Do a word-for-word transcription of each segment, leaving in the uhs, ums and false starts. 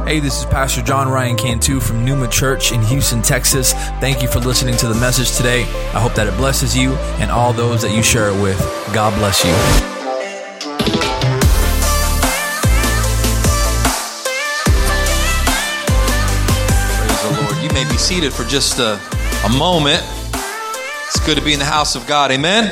Hey, this is Pastor John Ryan Cantu from Numa Church in Houston, Texas. Thank you for listening to the message today. I hope that it blesses you and all those that you share it with. God bless you. Praise the Lord. You may be seated for just a, a moment. It's good to be in the house of God. Amen?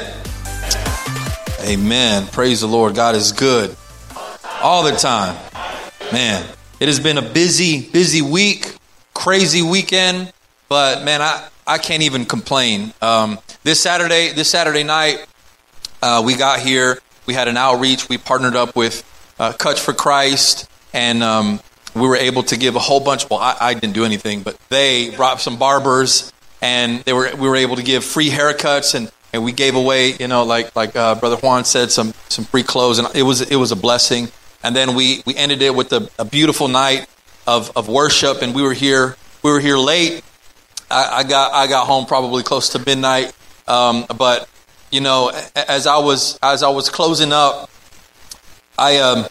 Amen. Praise the Lord. God is good all the time. Man. It has been a busy, busy week, crazy weekend, but man, I, I can't even complain. Um, this Saturday, this Saturday night, uh, we got here. We had an outreach. We partnered up with uh, Cuts for Christ, and um, we were able to give a whole bunch. Well, I, I didn't do anything, but they brought some barbers, and they were we were able to give free haircuts, and, and we gave away, you know, like like uh, Brother Juan said, some some free clothes, and it was it was a blessing. And then we, we ended it with a, a beautiful night of, of worship, and we were here we were here late. I, I got I got home probably close to midnight. Um, but you know, as I was as I was closing up, I um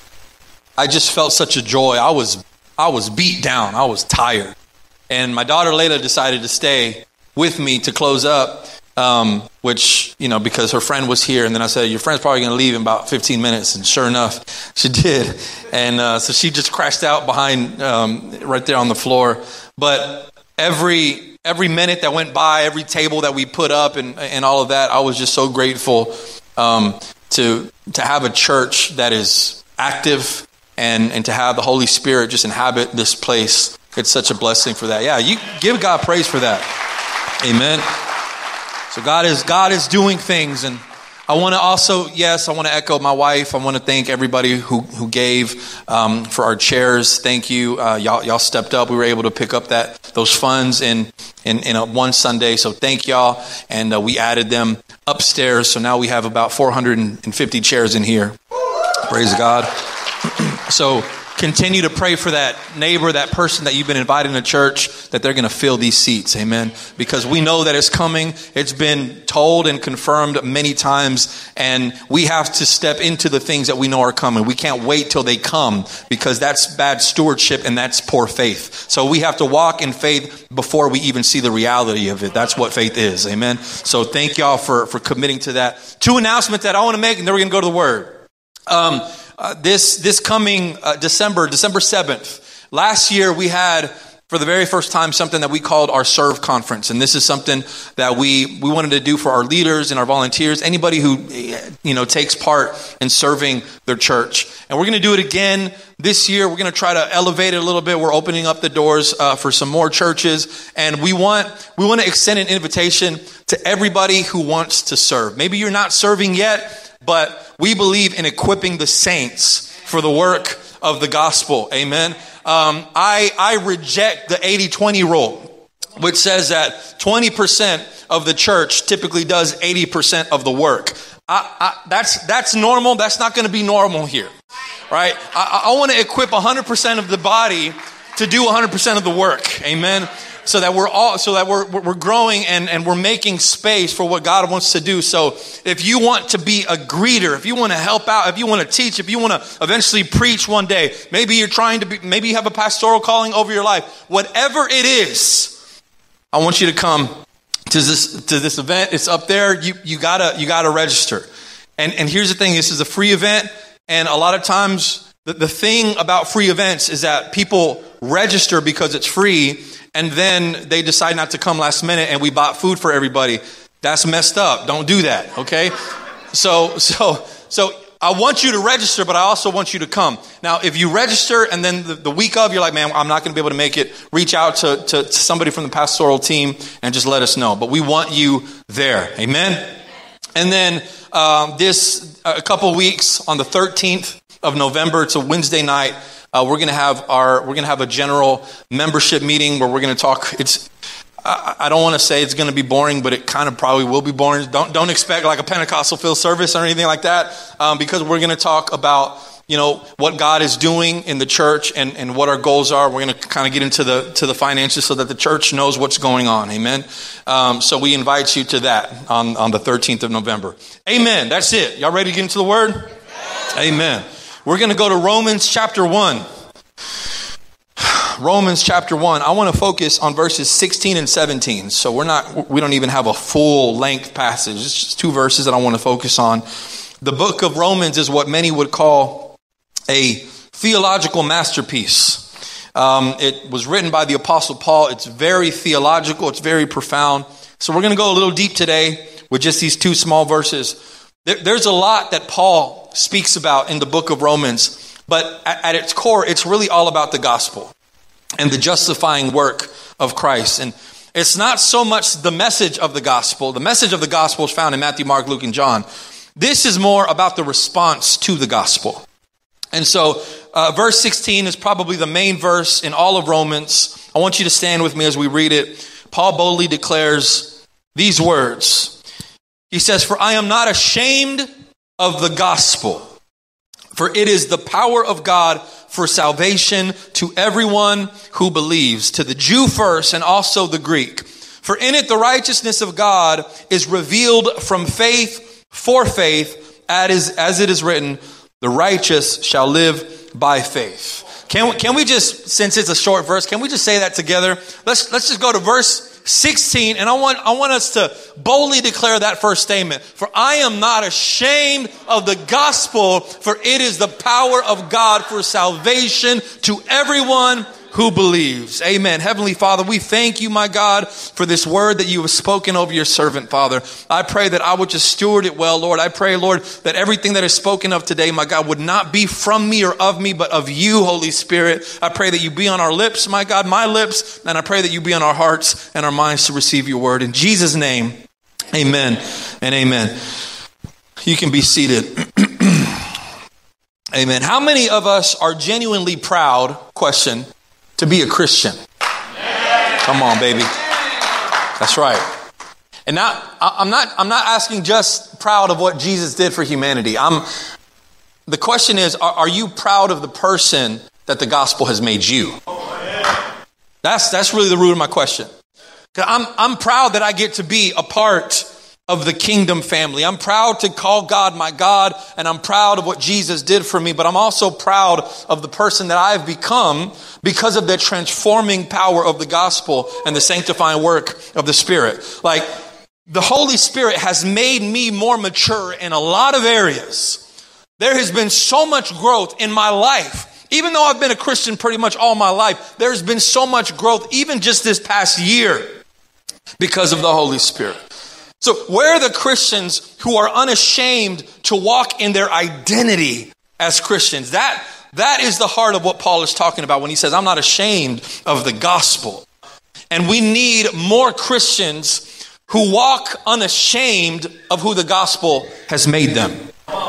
I just felt such a joy. I was I was beat down. I was tired, and my daughter Layla decided to stay with me to close up. Um, which, you know, because her friend was here, and then I said, your friend's probably going to leave in about fifteen minutes. And sure enough, she did. And, uh, so she just crashed out behind, um, right there on the floor. But every, every minute that went by, every table that we put up and, and all of that, I was just so grateful, um, to, to have a church that is active and, and to have the Holy Spirit just inhabit this place. It's such a blessing for that. Yeah. You give God praise for that. Amen. So God is God is doing things, and I want to also, yes, I want to echo my wife. I want to thank everybody who who gave um, for our chairs. Thank you, uh, y'all. Y'all stepped up. We were able to pick up that those funds in in, in a one Sunday. So thank y'all, and uh, we added them upstairs. So now we have about four hundred fifty chairs in here. Praise God. So continue to pray for that neighbor, that person that you've been inviting to church, that they're going to fill these seats. Amen. Because we know that it's coming. It's been told and confirmed many times, and we have to step into the things that we know are coming. We can't wait till they come, because that's bad stewardship and that's poor faith. So we have to walk in faith before we even see the reality of it. That's what faith is. Amen. So thank y'all for, for committing to that. Two announcements that I want to make, and then we're going to go to the word. Um, Uh, this this coming uh, December, December seventh, last year we had, for the very first time, something that we called our Serve Conference. And this is something that we, we wanted to do for our leaders and our volunteers, anybody who, you know, takes part in serving their church. And we're going to do it again this year. We're going to try to elevate it a little bit. We're opening up the doors uh, for some more churches. And we want we want to extend an invitation to everybody who wants to serve. Maybe you're not serving yet, but we believe in equipping the saints for the work of the gospel. Amen. Um, I, I reject the eighty twenty rule, which says that twenty percent of the church typically does eighty percent of the work. I, I, that's, that's normal. That's not going to be normal here, right? I, I want to equip one hundred percent of the body to do one hundred percent of the work. Amen. So that we're all, so that we're we're growing and, and we're making space for what God wants to do. So if you want to be a greeter, if you want to help out, if you want to teach, if you want to eventually preach one day, maybe you're trying to be, maybe you have a pastoral calling over your life. Whatever it is, I want you to come to this to this event. It's up there. You you gotta you gotta register. And and here's the thing: this is a free event, and a lot of times the, the thing about free events is that people register because it's free, and then they decide not to come last minute, and we bought food for everybody. That's messed up. Don't do that, okay? So, so, so I want you to register, but I also want you to come. Now, if you register and then the, the week of, you're like, man, I'm not going to be able to make it, reach out to, to, to somebody from the pastoral team and just let us know. But we want you there. Amen? And then um, this, a couple weeks on the thirteenth of November, it's a Wednesday night, Uh, we're going to have our, we're going to have a general membership meeting where we're going to talk. It's, I, I don't want to say it's going to be boring, but it kind of probably will be boring. Don't, don't expect like a Pentecostal filled service or anything like that, um, because we're going to talk about, you know, what God is doing in the church and, and what our goals are. We're going to kind of get into the, to the finances so that the church knows what's going on. Amen. Um, so we invite you to that on, on the thirteenth of November. Amen. That's it. Y'all ready to get into the word? Amen. We're going to go to Romans chapter one. Romans chapter one, I want to focus on verses sixteen and seventeen. So we're not, we don't even have a full length passage. It's just two verses that I want to focus on. The book of Romans is what many would call a theological masterpiece. Um, it was written by the Apostle Paul. It's very theological. It's very profound. So we're going to go a little deep today with just these two small verses. There, there's a lot that Paul speaks about in the book of Romans, but at, at its core, it's really all about the gospel and the justifying work of Christ. And it's not so much the message of the gospel. The message of the gospel is found in Matthew, Mark, Luke, and John. This is more about the response to the gospel. And so uh, verse sixteen is probably the main verse in all of Romans. I want you to stand with me as we read it. Paul boldly declares these words. He says, "For I am not ashamed of the gospel, for it is the power of God for salvation to everyone who believes, to the Jew first and also the Greek. For in it the righteousness of God is revealed from faith for faith, as as it is written, the righteous shall live by faith." Can we, can we just, since it's a short verse, can we just say that together? Let's let's just go to verse sixteen, and I want I want us to boldly declare that first statement. "For I am not ashamed of the gospel, for it is the power of God for salvation to everyone who believes." Amen. Heavenly Father, we thank you, my God, for this word that you have spoken over your servant, Father. I pray that I would just steward it well, Lord. I pray, Lord, that everything that is spoken of today, my God, would not be from me or of me, but of you, Holy Spirit. I pray that you be on our lips, my God, my lips, and I pray that you be on our hearts and our minds to receive your word. In Jesus' name, amen and amen. You can be seated. Amen. How many of us are genuinely proud, question, to be a Christian? Come on, baby. That's right. And not, I'm not, I'm not asking just proud of what Jesus did for humanity. I'm, the question is, are, are you proud of the person that the gospel has made you? That's, that's really the root of my question. 'Cause I'm, I'm proud that I get to be a part of the kingdom family. I'm proud to call God my God, and I'm proud of what Jesus did for me, but I'm also proud of the person that I've become because of the transforming power of the gospel and the sanctifying work of the Spirit. Like, the Holy Spirit has made me more mature in a lot of areas. There has been so much growth in my life. Even though I've been a Christian pretty much all my life, there's been so much growth even just this past year because of the Holy Spirit. So where are the Christians who are unashamed to walk in their identity as Christians? That, that is the heart of what Paul is talking about when he says, I'm not ashamed of the gospel. And we need more Christians who walk unashamed of who the gospel has made them.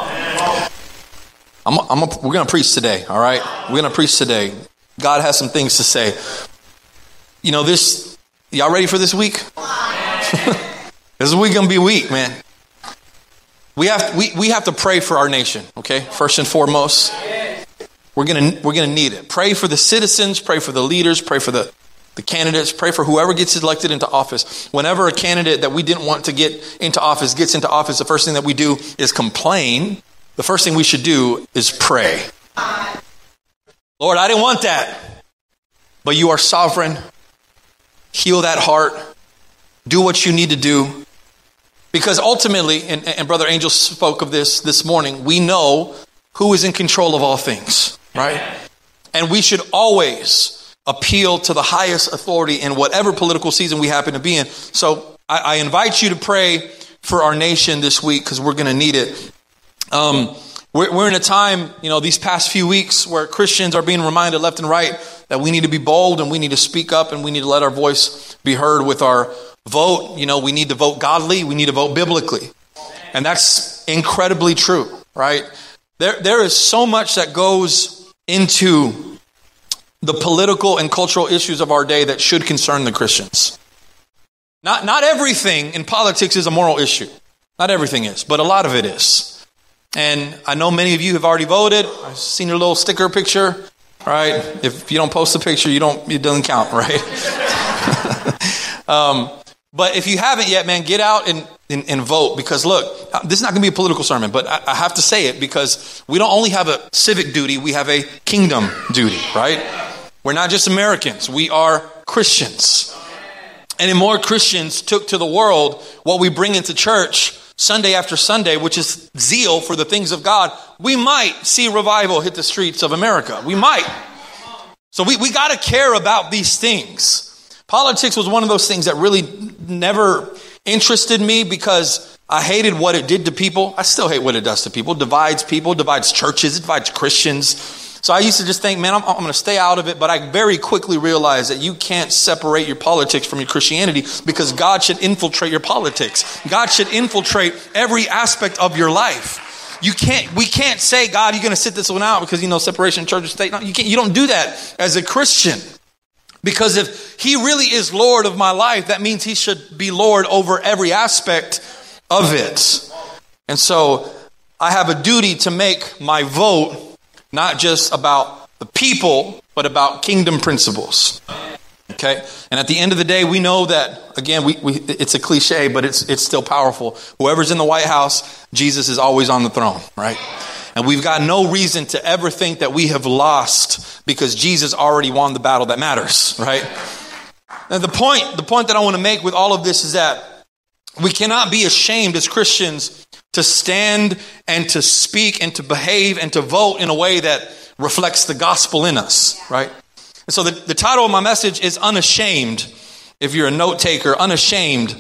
I'm, I'm a, we're going to preach today, all right? We're going to preach today. God has some things to say. You know, this, y'all ready for this week? This week gonna be weak, man. We have we, we have to pray for our nation, okay? First and foremost, we're gonna we're gonna need it. Pray for the citizens, pray for the leaders, pray for the, the candidates, pray for whoever gets elected into office. Whenever a candidate that we didn't want to get into office gets into office, the first thing that we do is complain. The first thing we should do is pray. Lord, I didn't want that, but you are sovereign. Heal that heart. Do what you need to do. Because ultimately, and, and Brother Angel spoke of this this morning, we know who is in control of all things, right? And we should always appeal to the highest authority in whatever political season we happen to be in. So I, I invite you to pray for our nation this week because we're going to need it. Um, we're, we're in a time, you know, these past few weeks where Christians are being reminded left and right that we need to be bold and we need to speak up and we need to let our voice be heard with our vote. You know, we need to vote godly. We need to vote biblically. And that's incredibly true, right? There, there is so much that goes into the political and cultural issues of our day that should concern the Christians. Not, not everything in politics is a moral issue. Not everything is, but a lot of it is. And I know many of you have already voted. I've seen your little sticker picture, right? If you don't post the picture, you don't, it doesn't count, right? um, But if you haven't yet, man, get out and, and, and vote. Because look, this is not going to be a political sermon, but I, I have to say it because we don't only have a civic duty, we have a kingdom duty, right? We're not just Americans. We are Christians. And if more Christians took to the world what we bring into church Sunday after Sunday, which is zeal for the things of God, we might see revival hit the streets of America. We might. So we, we got to care about these things. Politics was one of those things that really never interested me because I hated what it did to people. I still hate what it does to people. It divides people, divides churches, it divides Christians. So I used to just think, man, I'm, I'm going to stay out of it. But I very quickly realized that you can't separate your politics from your Christianity because God should infiltrate your politics. God should infiltrate every aspect of your life. You can't, we can't say, God, you're going to sit this one out because, you know, separation of church and state. No, you can't, you don't do that as a Christian. Because if he really is Lord of my life, that means he should be Lord over every aspect of it. And so I have a duty to make my vote not just about the people, but about kingdom principles. Okay? And at the end of the day, we know that, again, we, we it's a cliche, but it's it's still powerful. Whoever's in the White House, Jesus is always on the throne, right? And we've got no reason to ever think that we have lost because Jesus already won the battle that matters, right? And the point, the point that I want to make with all of this is that we cannot be ashamed as Christians to stand and to speak and to behave and to vote in a way that reflects the gospel in us, right? And so the, the title of my message is Unashamed. If you're a note taker, Unashamed.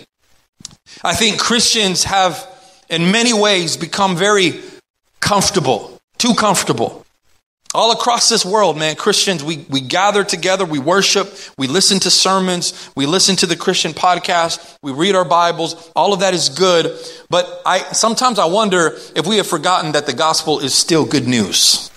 I think Christians have in many ways become very comfortable, too comfortable. All across this world, man, Christians, we, we gather together, we worship, we listen to sermons, we listen to the Christian podcast, we read our Bibles. All of that is good. But I sometimes I wonder if we have forgotten that the gospel is still good news.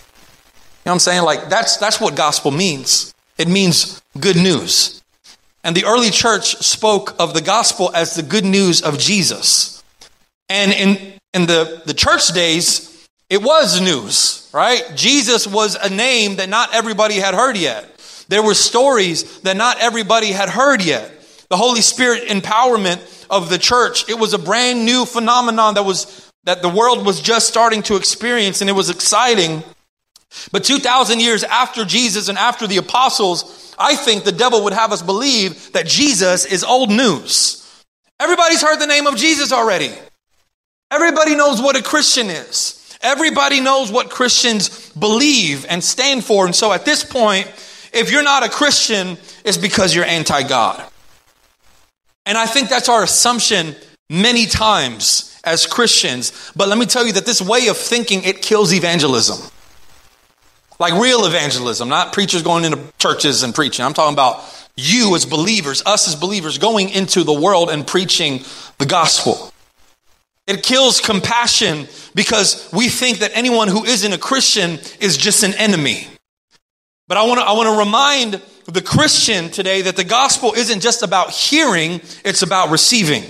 You know what I'm saying? Like that's that's what gospel means. It means good news. And the early church spoke of the gospel as the good news of Jesus. And in, in the, the church days, it was news, right? Jesus was a name that not everybody had heard yet. There were stories that not everybody had heard yet. The Holy Spirit empowerment of the church, it was a brand new phenomenon that was that the world was just starting to experience, and it was exciting. But two thousand years after Jesus and after the apostles, I think the devil would have us believe that Jesus is old news. Everybody's heard the name of Jesus already. Everybody knows what a Christian is. Everybody knows what Christians believe and stand for. And so at this point, if you're not a Christian, it's because you're anti-God. And I think that's our assumption many times as Christians. But let me tell you that this way of thinking, it kills evangelism. Like real evangelism, not preachers going into churches and preaching. I'm talking about you as believers, us as believers going into the world and preaching the gospel. It kills compassion because we think that anyone who isn't a Christian is just an enemy. But I want to I want to remind the Christian today that the gospel isn't just about hearing, it's about receiving.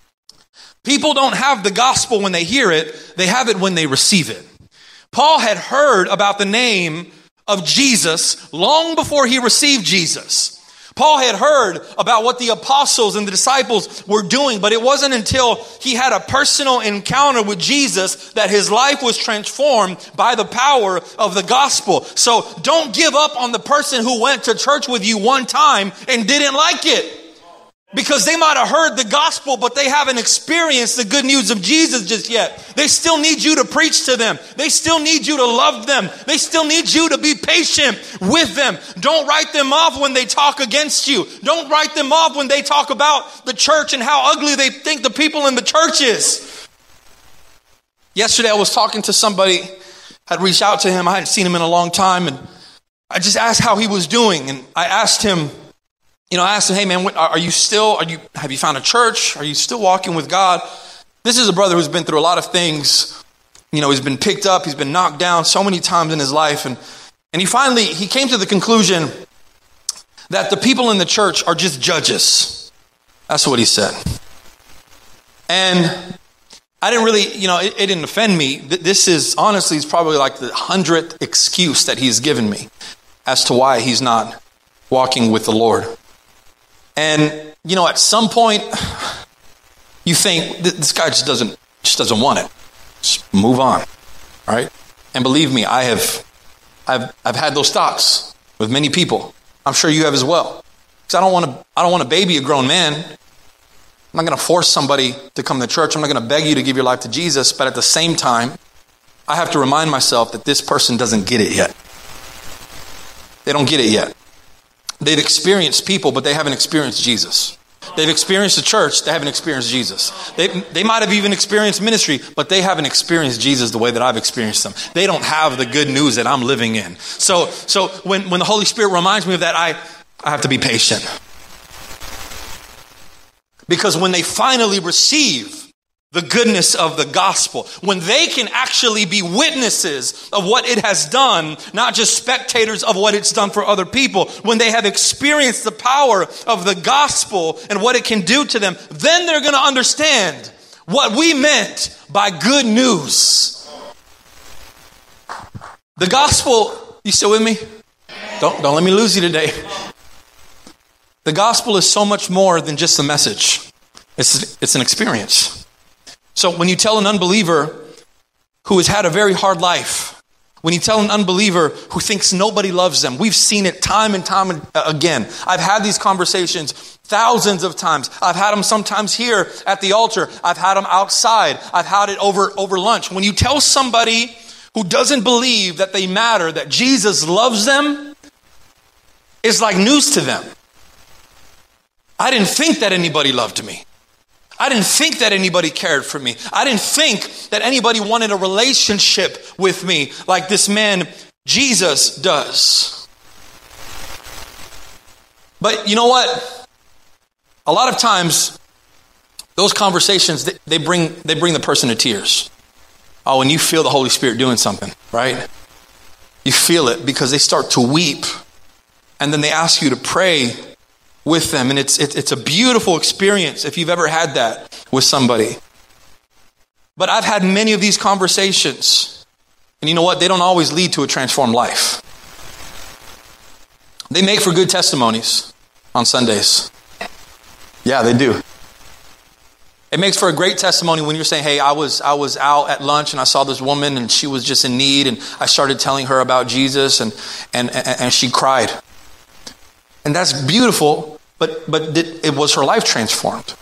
People don't have the gospel when they hear it, they have it when they receive it. Paul had heard about the name of Jesus long before he received Jesus. Paul had heard about what the apostles and the disciples were doing, but it wasn't until he had a personal encounter with Jesus that his life was transformed by the power of the gospel. So don't give up on the person who went to church with you one time and didn't like it. Because they might have heard the gospel, but they haven't experienced the good news of Jesus just yet. They still need you to preach to them. They still need you to love them. They still need you to be patient with them. Don't write them off when they talk against you. Don't write them off when they talk about the church and how ugly they think the people in the church is. Yesterday I was talking to somebody, had reached out to him. I hadn't seen him in a long time. And I just asked how he was doing. And I asked him, You know, I asked him, hey man, what, are you still, are you, have you found a church? Are you still walking with God? This is a brother who's been through a lot of things. You know, he's been picked up, he's been knocked down so many times in his life. And, and he finally, he came to the conclusion that the people in the church are just judges. That's what he said. And I didn't really, you know, it, it didn't offend me. This is, honestly, it's probably like the hundredth excuse that he's given me as to why he's not walking with the Lord. And, you know, at some point, you think, this guy just doesn't just doesn't want it. Just move on, all right? And believe me, I have I've, I've had those thoughts with many people. I'm sure you have as well. Because I don't want to, I don't want to baby a grown man. I'm not going to force somebody to come to church. I'm not going to beg you to give your life to Jesus. But at the same time, I have to remind myself that this person doesn't get it yet. They don't get it yet. They've experienced people, but they haven't experienced Jesus. They've experienced the church, they haven't experienced Jesus. They, they might have even experienced ministry, but they haven't experienced Jesus the way that I've experienced them. They don't have the good news that I'm living in. So, so when, when the Holy Spirit reminds me of that, I, I have to be patient. Because when they finally receive the goodness of the gospel, when they can actually be witnesses of what it has done, not just spectators of what it's done for other people, when they have experienced the power of the gospel and what it can do to them, then they're going to understand what we meant by good news. The gospel, you still with me? Don't, don't let me lose you today. The gospel is so much more than just a message. It's, it's an experience. So when you tell an unbeliever who has had a very hard life, when you tell an unbeliever who thinks nobody loves them, we've seen it time and time again. I've had these conversations thousands of times. I've had them sometimes here at the altar. I've had them outside. I've had it over, over lunch. When you tell somebody who doesn't believe that they matter, that Jesus loves them, it's like news to them. I didn't think that anybody loved me. I didn't think that anybody cared for me. I didn't think that anybody wanted a relationship with me like this man Jesus does. But you know what? A lot of times, those conversations, they, they bring they bring the person to tears. Oh, when you feel the Holy Spirit doing something, right? You feel it because they start to weep. And then they ask you to pray with them. And it's, it's it's a beautiful experience if you've ever had that with somebody. But I've had many of these conversations. And you know what? They don't always lead to a transformed life. They make for good testimonies on Sundays. Yeah, they do. It makes for a great testimony when you're saying, hey, I was I was out at lunch and I saw this woman and she was just in need. And I started telling her about Jesus and and, and, and she cried. And that's beautiful, but but it was her life transformed.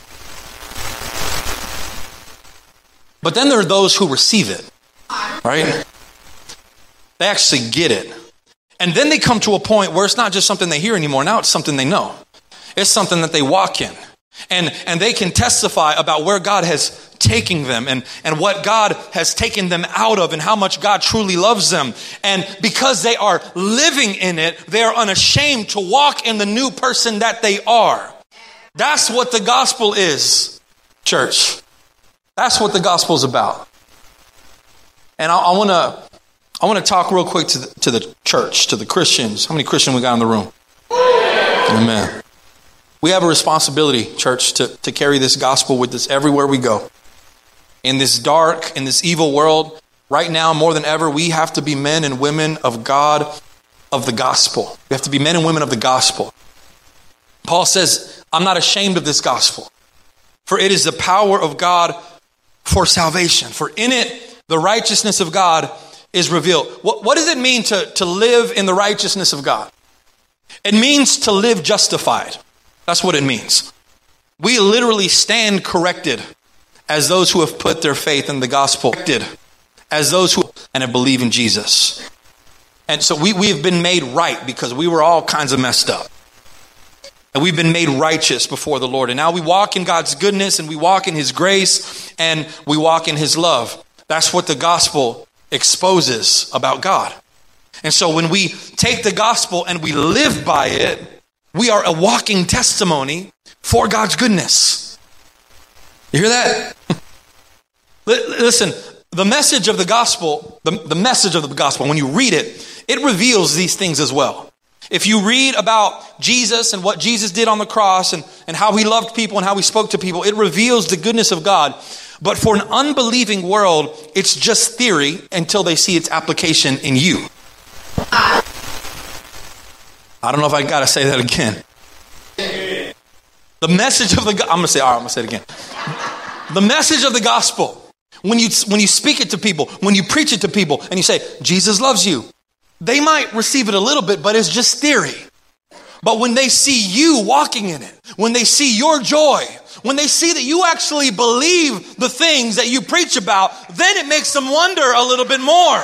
But then there are those who receive it, right? They actually get it. And then they come to a point where it's not just something they hear anymore. Now it's something they know. It's something that they walk in. And and they can testify about where God has taken them and, and what God has taken them out of and how much God truly loves them. And because they are living in it, they are unashamed to walk in the new person that they are. That's what the gospel is, church. That's what the gospel is about. And I, I want to I want to talk real quick to the, to the church, to the Christians. How many Christians we got in the room? Amen. We have a responsibility, church, to, to carry this gospel with us everywhere we go. In this dark, in this evil world, right now more than ever, we have to be men and women of God, of the gospel. We have to be men and women of the gospel. Paul says, I'm not ashamed of this gospel, for it is the power of God for salvation. For in it, the righteousness of God is revealed. What, what does it mean to, to live in the righteousness of God? It means to live justified. That's what it means. We literally stand corrected as those who have put their faith in the gospel, as those who and have believed in Jesus. And so we, we have been made right because we were all kinds of messed up. And we've been made righteous before the Lord. And now we walk in God's goodness and we walk in his grace and we walk in his love. That's what the gospel exposes about God. And so when we take the gospel and we live by it, we are a walking testimony for God's goodness. You hear that? Listen, the message of the gospel, the, the message of the gospel, when you read it, it reveals these things as well. If you read about Jesus and what Jesus did on the cross and, and how he loved people and how he spoke to people, it reveals the goodness of God. But for an unbelieving world, it's just theory until they see its application in you. I don't know if I got to say that again. The message of the gospel, I'm going to say, all right, I'm going to say it again. The message of the gospel, when you when you speak it to people, when you preach it to people, and you say, Jesus loves you, they might receive it a little bit, but it's just theory. But when they see you walking in it, when they see your joy, when they see that you actually believe the things that you preach about, then it makes them wonder a little bit more.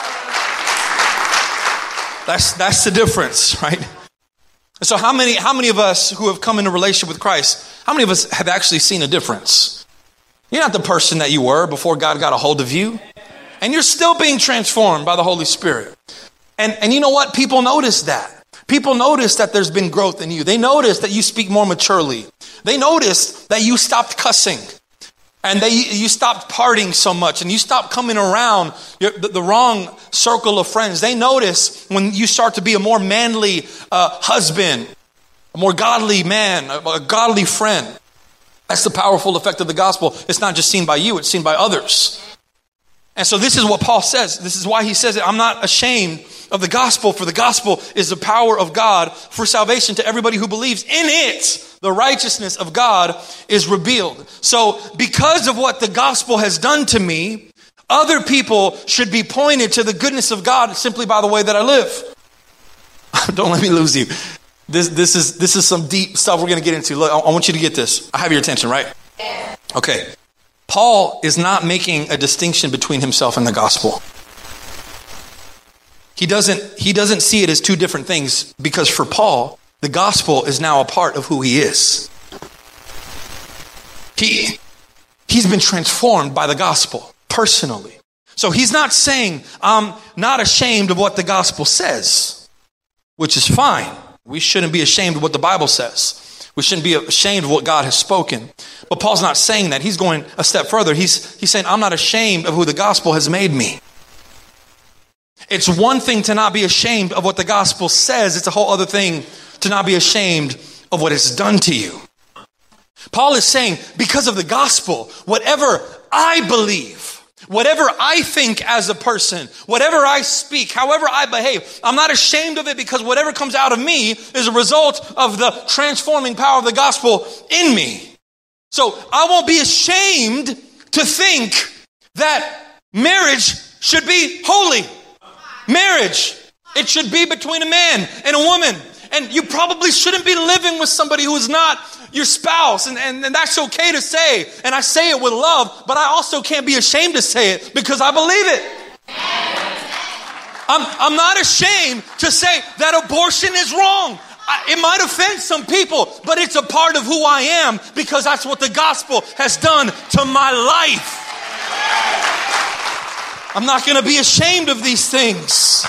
That's that's the difference, right? So how many how many of us who have come into relationship with Christ, how many of us have actually seen a difference? You're not the person that you were before God got a hold of you. And you're still being transformed by the Holy Spirit. And and you know what? People notice that. People notice that there's been growth in you. They notice that you speak more maturely. They notice that you stopped cussing. And they, you stopped partying so much. And you stopped coming around your, the, the wrong circle of friends. They notice when you start to be a more manly uh, husband, a more godly man, a, a godly friend. That's the powerful effect of the gospel. It's not just seen by you, it's seen by others. And so this is what Paul says. This is why he says it. I'm not ashamed of the gospel, for the gospel is the power of God for salvation to everybody who believes. In it, the righteousness of God is revealed. So because of what the gospel has done to me, other people should be pointed to the goodness of God simply by the way that I live. Don't let me lose you. This, this is, this is some deep stuff we're going to get into. Look, I, I want you to get this. I have your attention, right? Okay. Paul is not making a distinction between himself and the gospel. He doesn't, he doesn't see it as two different things, because for Paul, the gospel is now a part of who he is. He, he's been transformed by the gospel personally. So he's not saying, I'm not ashamed of what the gospel says, which is fine. We shouldn't be ashamed of what the Bible says. We shouldn't be ashamed of what God has spoken. But Paul's not saying that. He's going a step further. He's, he's saying, I'm not ashamed of who the gospel has made me. It's one thing to not be ashamed of what the gospel says. It's a whole other thing to not be ashamed of what it's done to you. Paul is saying, because of the gospel, whatever I believe, whatever I think as a person, whatever I speak, however I behave, I'm not ashamed of it, because whatever comes out of me is a result of the transforming power of the gospel in me. So I won't be ashamed to think that marriage should be holy. Marriage, it should be between a man and a woman. And you probably shouldn't be living with somebody who is not your spouse. And, and, and that's okay to say. And I say it with love, but I also can't be ashamed to say it because I believe it. I'm, I'm not ashamed to say that abortion is wrong. I, it might offend some people, but it's a part of who I am, because that's what the gospel has done to my life. I'm not going to be ashamed of these things,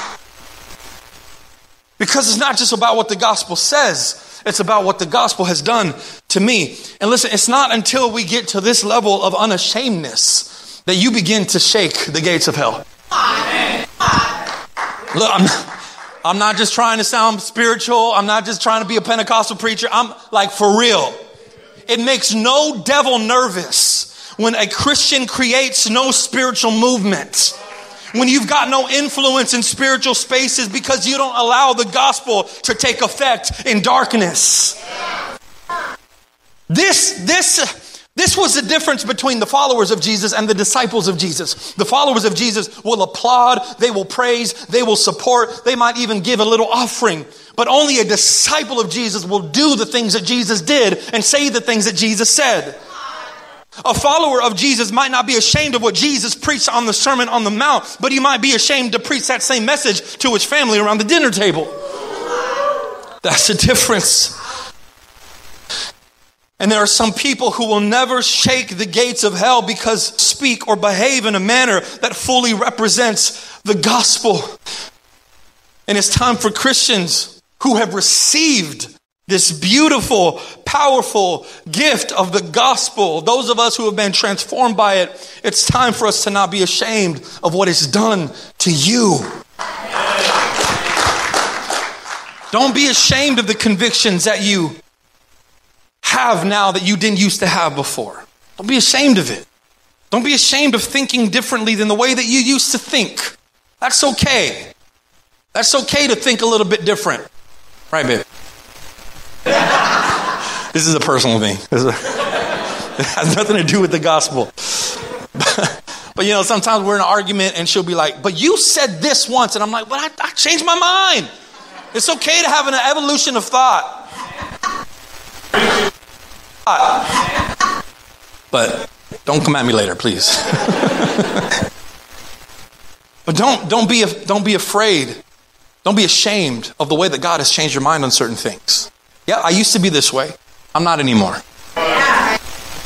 because it's not just about what the gospel says. It's about what the gospel has done to me. And listen, it's not until we get to this level of unashamedness that you begin to shake the gates of hell. Look, I'm not, I'm not just trying to sound spiritual. I'm not just trying to be a Pentecostal preacher. I'm like, for real. It makes no devil nervous when a Christian creates no spiritual movement, when you've got no influence in spiritual spaces because you don't allow the gospel to take effect in darkness. This, this, this was the difference between the followers of Jesus and the disciples of Jesus. The followers of Jesus will applaud, they will praise, they will support, they might even give a little offering. But only a disciple of Jesus will do the things that Jesus did and say the things that Jesus said. A follower of Jesus might not be ashamed of what Jesus preached on the Sermon on the Mount, but he might be ashamed to preach that same message to his family around the dinner table. That's the difference. And there are some people who will never shake the gates of hell because speak or behave in a manner that fully represents the gospel. And it's time for Christians who have received this beautiful, powerful gift of the gospel, those of us who have been transformed by it, it's time for us to not be ashamed of what it's done to you. Don't be ashamed of the convictions that you have now that you didn't used to have before. Don't be ashamed of it. Don't be ashamed of thinking differently than the way that you used to think. That's okay. That's okay to think a little bit different. Right, babe? This is a personal thing. It has nothing to do with the gospel. But you know, sometimes we're in an argument and she'll be like, but you said this once. And I'm like, but I, I changed my mind. It's okay to have an evolution of thought. But don't come at me later, please. But don't, don't be, don't be afraid. Don't be ashamed of the way that God has changed your mind on certain things. Yeah, I used to be this way. I'm not anymore. I,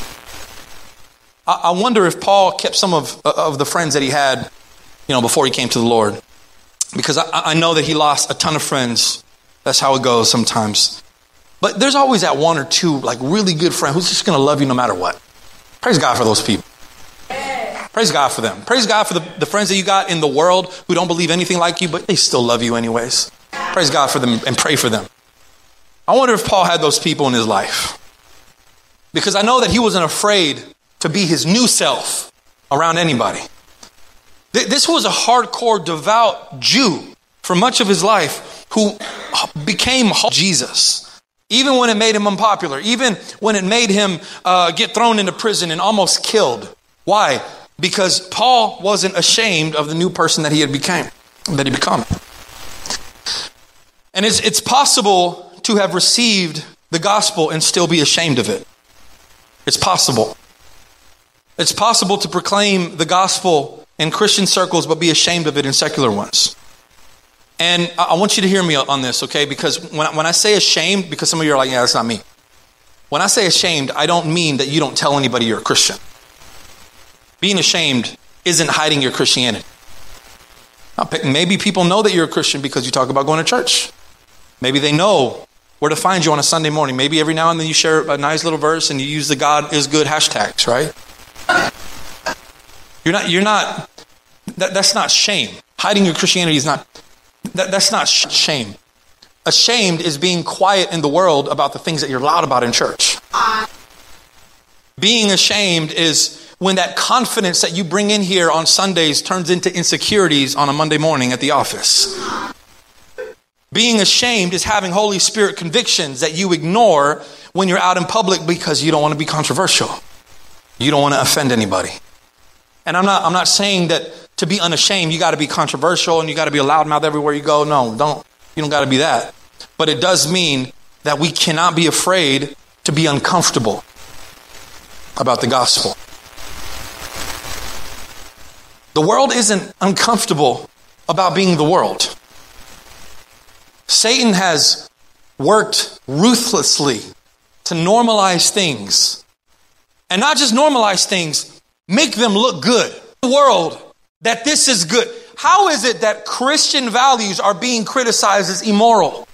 I wonder if Paul kept some of, of the friends that he had, you know, before he came to the Lord. Because I, I know that he lost a ton of friends. That's how it goes sometimes. But there's always that one or two, like, really good friend who's just going to love you no matter what. Praise God for those people. Praise God for them. Praise God for the, the friends that you got in the world who don't believe anything like you, but they still love you anyways. Praise God for them and pray for them. I wonder if Paul had those people in his life. Because I know that he wasn't afraid to be his new self around anybody. This was a hardcore, devout Jew for much of his life who became Jesus. Even when it made him unpopular. Even when it made him uh, get thrown into prison and almost killed. Why? Because Paul wasn't ashamed of the new person that he had became, that he become. And it's, it's possible to have received the gospel and still be ashamed of it. It's possible. It's possible to proclaim the gospel in Christian circles, but be ashamed of it in secular ones. And I want you to hear me on this, okay? Because when, when I say ashamed, because some of you are like, yeah, that's not me. When I say ashamed, I don't mean that you don't tell anybody you're a Christian. Being ashamed isn't hiding your Christianity. Now, maybe people know that you're a Christian because you talk about going to church. Maybe they know where to find you on a Sunday morning. Maybe every now and then you share a nice little verse and you use the God is good hashtags, right? You're not, you're not, that, that's not shame. Hiding your Christianity is not, that, that's not sh- shame. Ashamed is being quiet in the world about the things that you're loud about in church. Being ashamed is when that confidence that you bring in here on Sundays turns into insecurities on a Monday morning at the office. Being ashamed is having Holy Spirit convictions that you ignore when you're out in public because you don't want to be controversial. You don't want to offend anybody. And I'm not I'm not saying that to be unashamed, you got to be controversial and you got to be a loudmouth everywhere you go. No, don't. You don't got to be that. But it does mean that we cannot be afraid to be uncomfortable about the gospel. The world isn't uncomfortable about being the world. Satan has worked ruthlessly to normalize things. And not just normalize things, make them look good. The world, that this is good. How is it that Christian values are being criticized as immoral?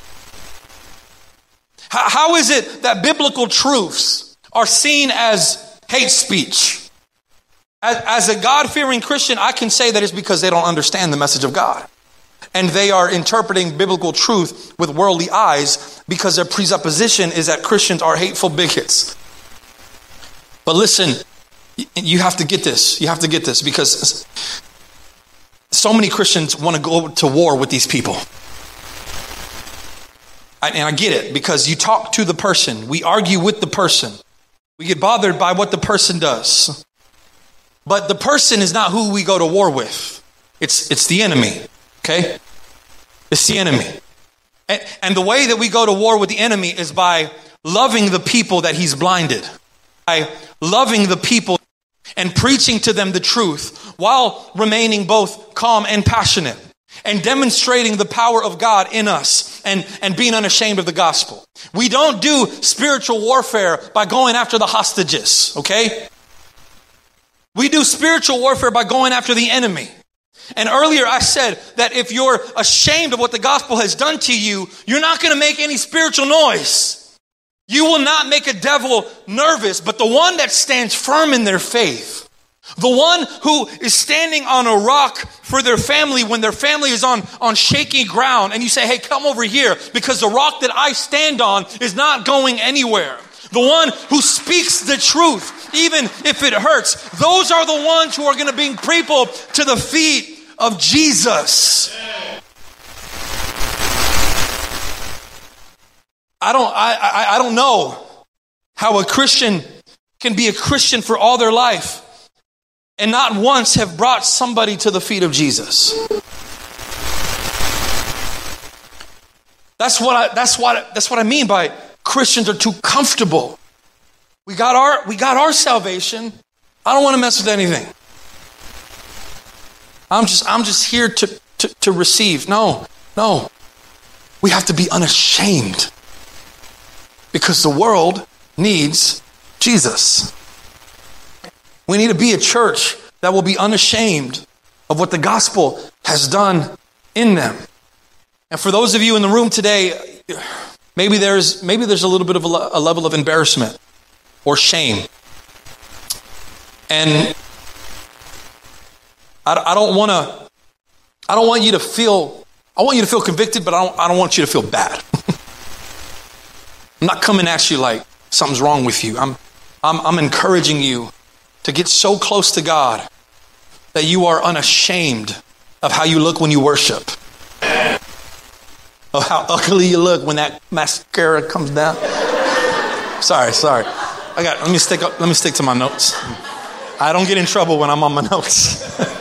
How, how is it that biblical truths are seen as hate speech? As, as a God-fearing Christian, I can say that it's because they don't understand the message of God. And they are interpreting biblical truth with worldly eyes because their presupposition is that Christians are hateful bigots. But listen, you have to get this. You have to get this because so many Christians want to go to war with these people. I, and I get it because you talk to the person. We argue with the person. We get bothered by what the person does. But the person is not who we go to war with. It's it's the enemy, okay? It's the enemy. And, and the way that we go to war with the enemy is by loving the people that he's blinded. By loving the people and preaching to them the truth while remaining both calm and passionate. And demonstrating the power of God in us and, and being unashamed of the gospel. We don't do spiritual warfare by going after the hostages, okay? We do spiritual warfare by going after the enemy. And earlier I said that if you're ashamed of what the gospel has done to you, you're not going to make any spiritual noise. You will not make a devil nervous, but the one that stands firm in their faith, the one who is standing on a rock for their family when their family is on, on shaky ground, and you say, hey, come over here because the rock that I stand on is not going anywhere. The one who speaks the truth, even if it hurts. Those are the ones who are going to bring people to the feet of Jesus. I don't, I, I, I don't know how a Christian can be a Christian for all their life and not once have brought somebody to the feet of Jesus. That's what I, that's what, that's what I mean by Christians are too comfortable. We got our, we got our salvation. I don't want to mess with anything. I'm just, I'm just here to, to, to receive. No, no. We have to be unashamed because the world needs Jesus. We need to be a church that will be unashamed of what the gospel has done in them. And for those of you in the room today, maybe there's maybe there's a little bit of a, a level of embarrassment or shame. And I, I don't want to I don't want you to feel I want you to feel convicted, but I don't I don't want you to feel bad. I'm not coming at you like something's wrong with you. I'm I'm I'm encouraging you to get so close to God that you are unashamed of how you look when you worship. Of how ugly you look when that mascara comes down. Sorry, sorry. I got let me stick up let me stick to my notes. I don't get in trouble when I'm on my notes.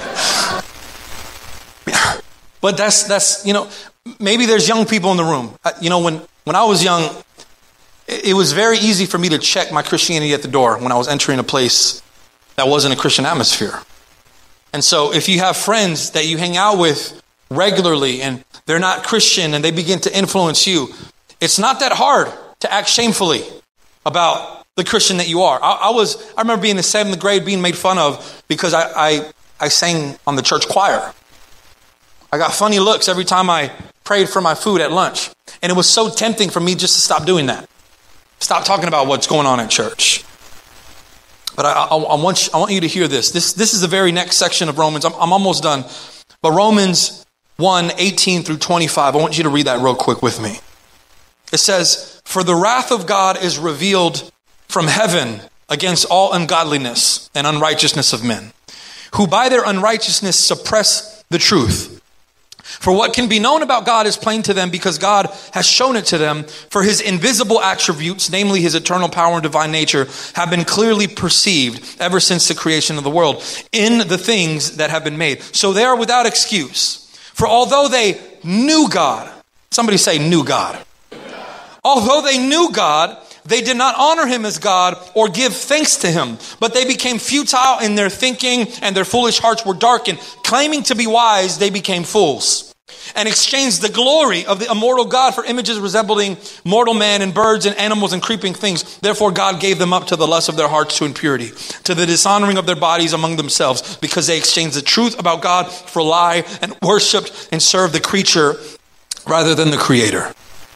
But that's that's you know, maybe there's young people in the room. You know, when when I was young, it was very easy for me to check my Christianity at the door when I was entering a place that wasn't a Christian atmosphere. And so if you have friends that you hang out with regularly and they're not Christian and they begin to influence you, it's not that hard to act shamefully about the Christian that you are. I, I was, I remember being in the seventh grade being made fun of because I, I, I sang on the church choir. I got funny looks every time I prayed for my food at lunch. And it was so tempting for me just to stop doing that. Stop talking about what's going on at church. But I, I, I, want you, I want you to hear this. This, this is the very next section of Romans. I'm, I'm almost done. But Romans one, eighteen through twenty-five. I want you to read that real quick with me. It says, "For the wrath of God is revealed from heaven against all ungodliness and unrighteousness of men, who by their unrighteousness suppress the truth. For what can be known about God is plain to them because God has shown it to them. For his invisible attributes, namely his eternal power and divine nature, have been clearly perceived ever since the creation of the world in the things that have been made. So they are without excuse. For although they knew God," somebody say knew God. "Although they knew God, they did not honor him as God or give thanks to him, but they became futile in their thinking and their foolish hearts were darkened. Claiming to be wise, they became fools and exchanged the glory of the immortal God for images resembling mortal man and birds and animals and creeping things. Therefore God gave them up to the lust of their hearts to impurity, to the dishonoring of their bodies among themselves, because they exchanged the truth about God for a lie and worshipped and served the creature rather than the Creator."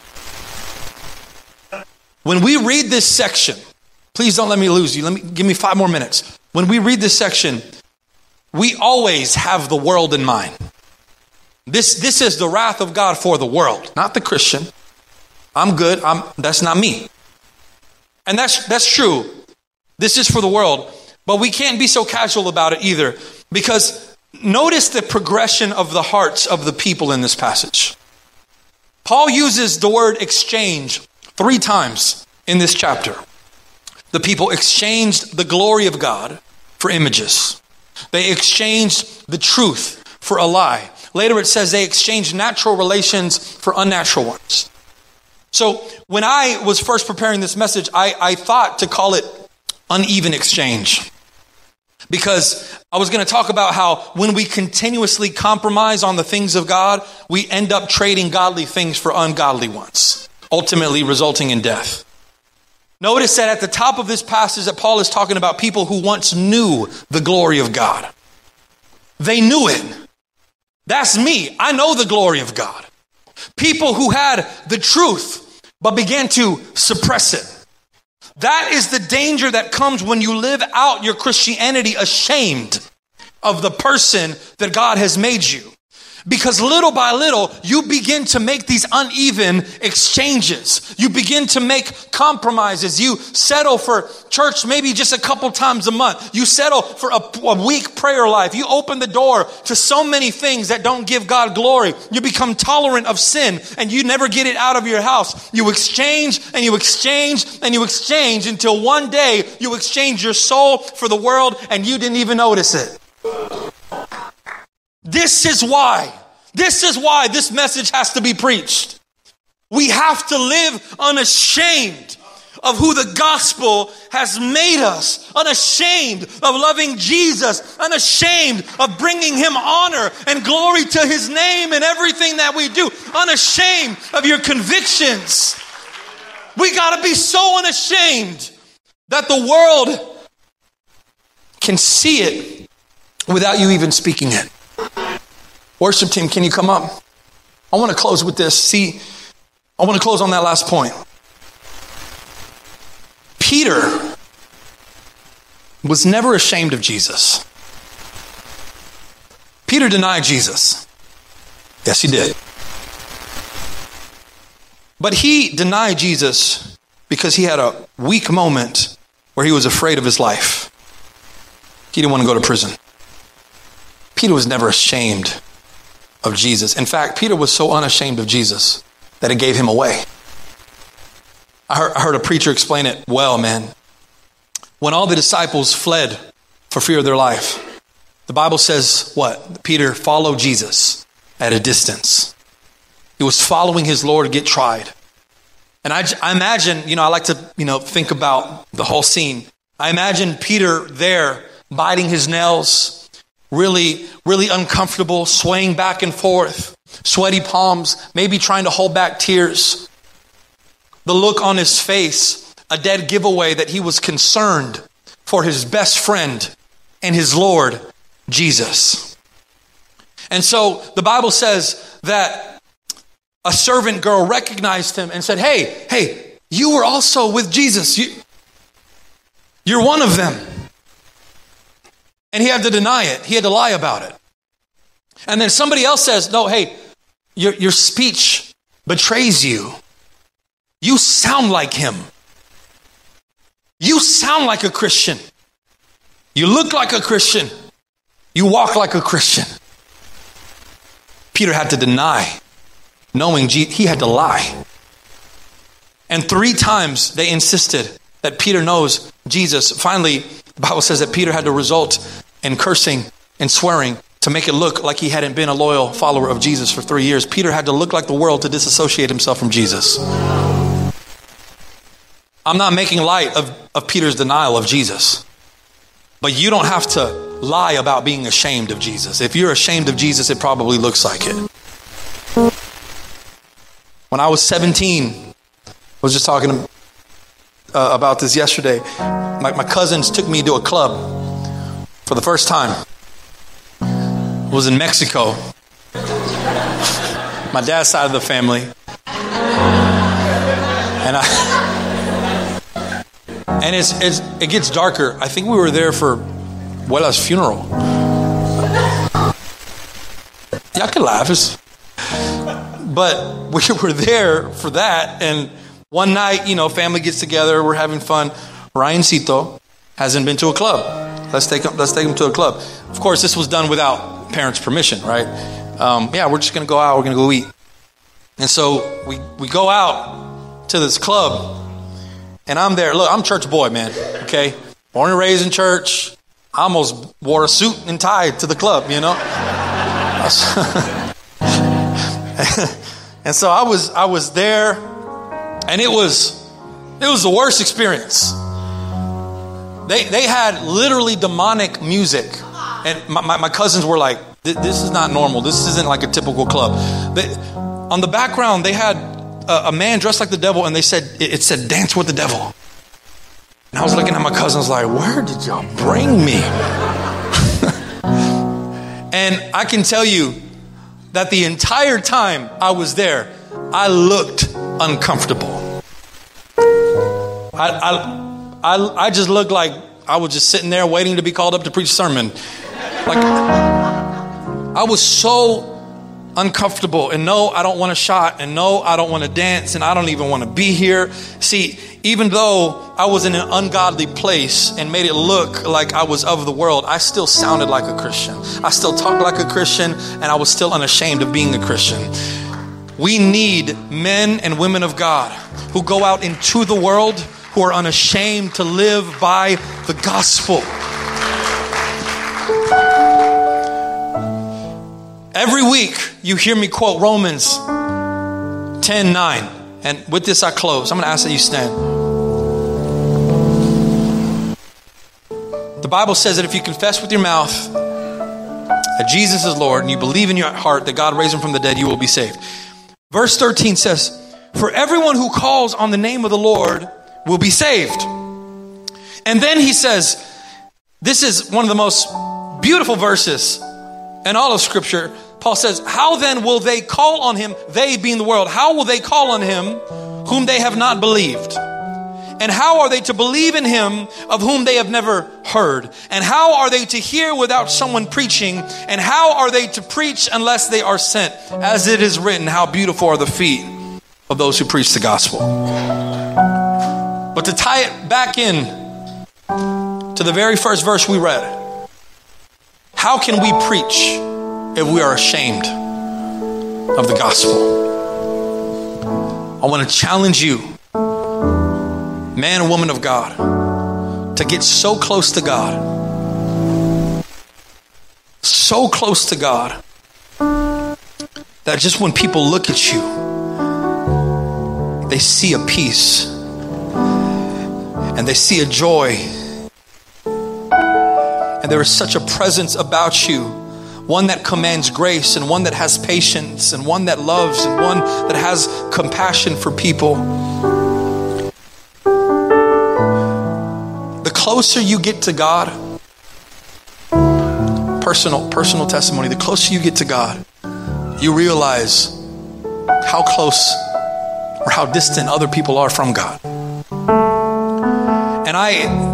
When we read this section, please don't let me lose you. Let me give me five more minutes. When we read this section, we always have the world in mind. This, this is the wrath of God for the world, not the Christian. I'm good. I'm, that's not me. And that's, that's true. This is for the world, but we can't be so casual about it either, because notice the progression of the hearts of the people in this passage. Paul uses the word exchange three times in this chapter. The people exchanged the glory of God for images. They exchanged the truth for a lie. Later it says they exchanged natural relations for unnatural ones. So when I was first preparing this message, I, I thought to call it uneven exchange. Because I was going to talk about how when we continuously compromise on the things of God, we end up trading godly things for ungodly ones, ultimately resulting in death. Notice that at the top of this passage that Paul is talking about people who once knew the glory of God. They knew it. That's me. I know the glory of God. People who had the truth, but began to suppress it. That is the danger that comes when you live out your Christianity ashamed of the person that God has made you. Because little by little, you begin to make these uneven exchanges. You begin to make compromises. You settle for church maybe just a couple times a month. You settle for a, a weak prayer life. You open the door to so many things that don't give God glory. You become tolerant of sin and you never get it out of your house. You exchange and you exchange and you exchange until one day you exchange your soul for the world and you didn't even notice it. This is why, this is why this message has to be preached. We have to live unashamed of who the gospel has made us, unashamed of loving Jesus, unashamed of bringing him honor and glory to his name in everything that we do, unashamed of your convictions. We got to be so unashamed that the world can see it without you even speaking it. Worship team, can you come up? I want to close with this. See, I want to close on that last point. Peter was never ashamed of Jesus. Peter denied Jesus. Yes, he did. But he denied Jesus because he had a weak moment where he was afraid of his life. He didn't want to go to prison. Peter was never ashamed of Jesus. In fact, Peter was so unashamed of Jesus that it gave him away. I heard, I heard a preacher explain it well, man. When all the disciples fled for fear of their life, the Bible says what? Peter followed Jesus at a distance. He was following his Lord to get tried. And I, I imagine, you know, I like to, you know, think about the whole scene. I imagine Peter there biting his nails, really, really uncomfortable, swaying back and forth, sweaty palms, maybe trying to hold back tears. The look on his face, a dead giveaway that he was concerned for his best friend and his Lord, Jesus. And so the Bible says that a servant girl recognized him and said, hey, hey, you were also with Jesus. You, you're one of them. And he had to deny it. He had to lie about it. And then somebody else says, no, hey, your, your speech betrays you. You sound like him. You sound like a Christian. You look like a Christian. You walk like a Christian. Peter had to deny, knowing Jesus, he had to lie. And three times they insisted that Peter knows Jesus. Finally, the Bible says that Peter had to resort in cursing and swearing to make it look like he hadn't been a loyal follower of Jesus for three years. Peter had to look like the world to disassociate himself from Jesus. I'm not making light of, of Peter's denial of Jesus. But you don't have to lie about being ashamed of Jesus. If you're ashamed of Jesus, it probably looks like it. When I was seventeen, I was just talking to Uh, about this yesterday. My, my cousins took me to a club for the first time. It was in Mexico. My dad's side of the family. And I and it's, it's it gets darker. I think we were there for Abuela's funeral. Y'all can laugh. It's, but we were there for that, and one night, you know, family gets together, we're having fun. Ryancito hasn't been to a club. Let's take him, let's take him to a club. Of course, this was done without parents' permission, right? Um, yeah, we're just going to go out, we're going to go eat. And so we, we go out to this club, and I'm there. Look, I'm a church boy, man, okay? Born and raised in church. I almost wore a suit and tie to the club, you know? And so I was I was there. And it was, it was the worst experience. They they had literally demonic music. And my, my, my cousins were like, this is not normal. This isn't like a typical club. They, on the background, they had a, a man dressed like the devil, and they said, it, it said, dance with the devil. And I was looking at my cousins like, where did y'all bring me? And I can tell you that the entire time I was there, I looked uncomfortable. I, I I I just looked like I was just sitting there waiting to be called up to preach a sermon. Like I was so uncomfortable, and no, I don't want a shot, and no, I don't want to dance, and I don't even want to be here. See, even though I was in an ungodly place and made it look like I was of the world, I still sounded like a Christian. I still talked like a Christian, and I was still unashamed of being a Christian. We need men and women of God who go out into the world, who are unashamed to live by the gospel. Every week you hear me quote Romans ten nine. And with this I close. I'm going to ask that you stand. The Bible says that if you confess with your mouth that Jesus is Lord and you believe in your heart that God raised him from the dead, you will be saved. Verse thirteen says, for everyone who calls on the name of the Lord will be saved. And then he says, this is one of the most beautiful verses in all of Scripture. Paul says, how then will they call on him, they being the world, how will they call on him whom they have not believed? And how are they to believe in him of whom they have never heard? And how are they to hear without someone preaching? And how are they to preach unless they are sent? As it is written, how beautiful are the feet of those who preach the gospel. But to tie it back in to the very first verse we read, how can we preach if we are ashamed of the gospel? I want to challenge you, man and woman of God, to get so close to God, so close to God, that just when people look at you, they see a peace and they see a joy, and there is such a presence about you, one that commands grace and one that has patience and one that loves and one that has compassion for people. The closer you get to God, personal, personal testimony, the closer you get to God, you realize how close or how distant other people are from God. And I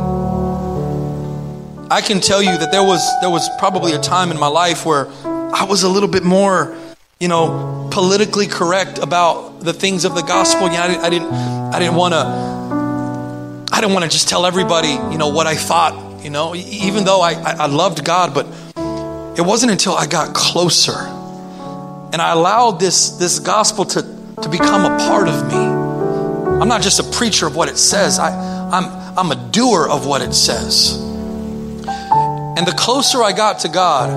I can tell you that there was there was probably a time in my life where I was a little bit more, you know, politically correct about the things of the gospel. Yeah, I didn't I didn't I didn't want to I didn't want to just tell everybody, you know, what I thought, you know, even though I, I, I loved God, but it wasn't until I got closer and I allowed this this gospel to to become a part of me. I'm not just a preacher of what it says. I I'm I'm a doer of what it says. And the closer I got to God,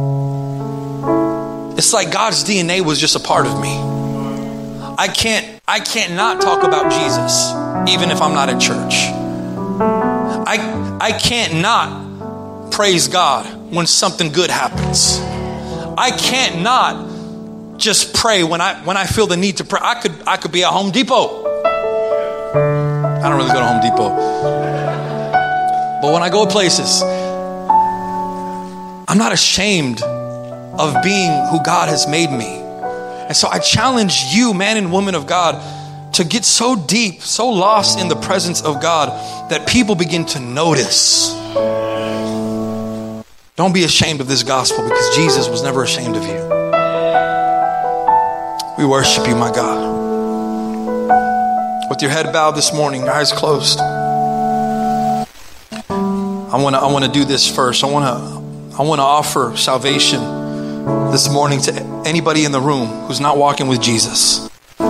it's like God's D N A was just a part of me. I can't, I can't not talk about Jesus, even if I'm not at church. I, I can't not praise God when something good happens. I can't not just pray when I, when I feel the need to pray. I could, I could be at Home Depot. I don't really go to Home Depot, but when I go places, I'm not ashamed of being who God has made me. And so I challenge you, man and woman of God, to get so deep, so lost in the presence of God that people begin to notice. Don't be ashamed of this gospel, because Jesus was never ashamed of you. We worship you, my God. With your head bowed this morning, your eyes closed, I want to I want to do this first. I want to I want to offer salvation this morning to anybody in the room who's not walking with Jesus.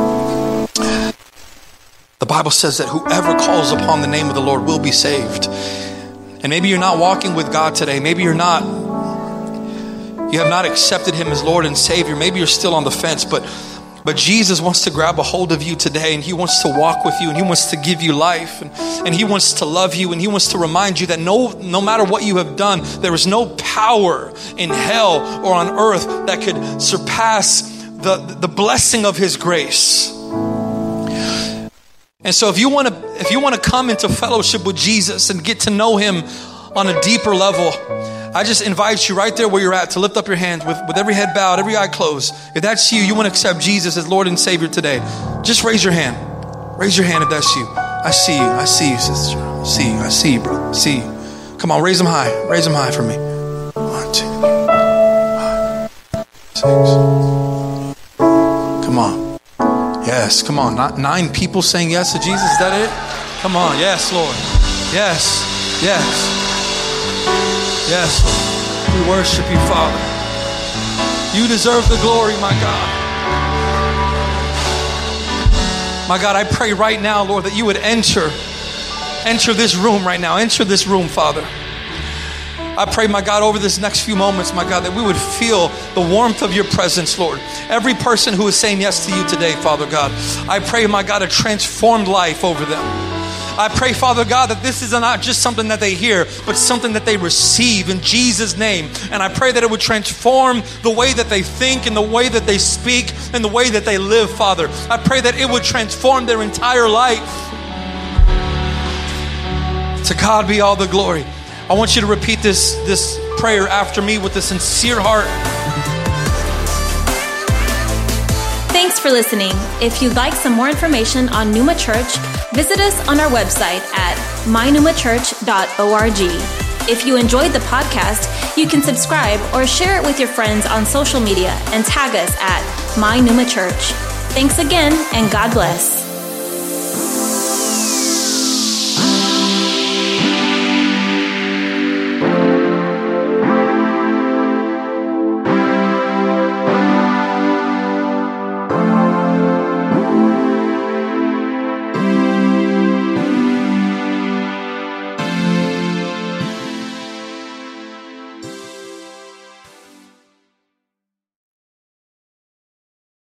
The Bible says that whoever calls upon the name of the Lord will be saved. And maybe you're not walking with God today. Maybe you're not, you have not accepted him as Lord and Savior. Maybe you're still on the fence, but But Jesus wants to grab a hold of you today, and he wants to walk with you, and he wants to give you life, and, and he wants to love you, and he wants to remind you that no, no matter what you have done, there is no power in hell or on earth that could surpass the, the blessing of his grace. And so if you want to, if you want to come into fellowship with Jesus and get to know him on a deeper level, I just invite you right there where you're at to lift up your hands with, with every head bowed, every eye closed. If that's you, you want to accept Jesus as Lord and Savior today, just raise your hand. Raise your hand if that's you. I see you. I see you, sister. I see you. I see you, brother. I see you. Come on, raise them high. Raise them high for me. One, two, three, five, six. Yes, come on. Not nine people saying yes to Jesus. Is that it? Come on. Yes, Lord. Yes. Yes. Yes, Lord. We worship you, Father. You deserve the glory, my God. My God, I pray right now, Lord, that you would enter, enter this room right now. Enter this room, Father. I pray, my God, over this next few moments, my God, that we would feel the warmth of your presence, Lord. Every person who is saying yes to you today, Father God, I pray, my God, a transformed life over them. I pray, Father God, that this is not just something that they hear, but something that they receive in Jesus' name. And I pray that it would transform the way that they think and the way that they speak and the way that they live, Father. I pray that it would transform their entire life. To God be all the glory. I want you to repeat this, this prayer after me with a sincere heart. Thanks for listening. If you'd like some more information on Pneuma Church, visit us on our website at my pneuma church dot org. If you enjoyed the podcast, you can subscribe or share it with your friends on social media and tag us at My Pneuma Church. Thanks again, and God bless.